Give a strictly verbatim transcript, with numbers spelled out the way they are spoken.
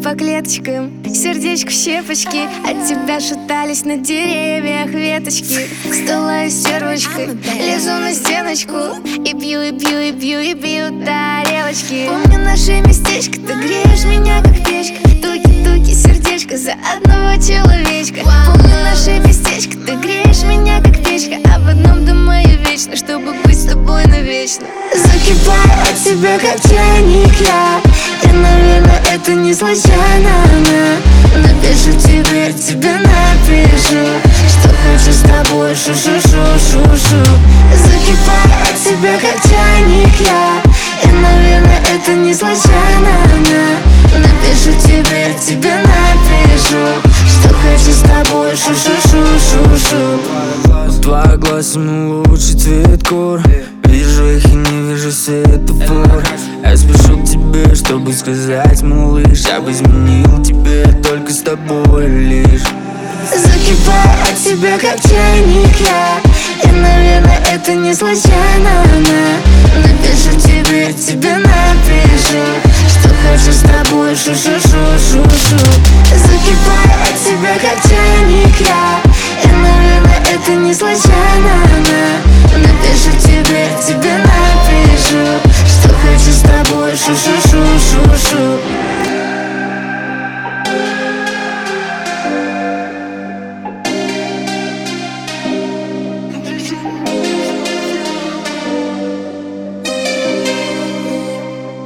по клеточкам, сердечку щепочки. От тебя шатались на деревьях веточки. Встала сервочкой, лезу на стеночку и бью, и бью, и бью, и бью тарелочки. Помню наше местечко, ты греешь меня как печка. Туки-туки, сердечко за одного человечка. Помню наше местечко, ты греешь меня как печка. Об одном думаю вечно, чтобы быть с тобой навечно. Закипаю от тебя как чайник я, и, наверное, это не случайно. Напишу тебе, тебе напишу, что хочу с тобой, шу-шу-шу-шу-шу. Закипаю от тебя как чайник я, и, наверное, это не случайно. Напишу тебе, тебе напишу, что хочу с тобой, шу-шу-шу-шу-шу. В твоих глаз самый лучший цвет кор. Вижу их и не вижу светофор. Я спешу к тебе, чтобы сказать, малыш, я бы изменил тебе только с тобой лишь. Закипаю от тебя как чайник я, и, наверное, это не случайно. Напишу тебе, тебе напишу, что хочу с тобой, шу-шу-шу-шу-шу. Закипаю от тебя как чайник я, и, наверное, это не случайно. Напишу тебе, тебе напишу, что хочу с тобой, шу-шу-шу-шу-шу.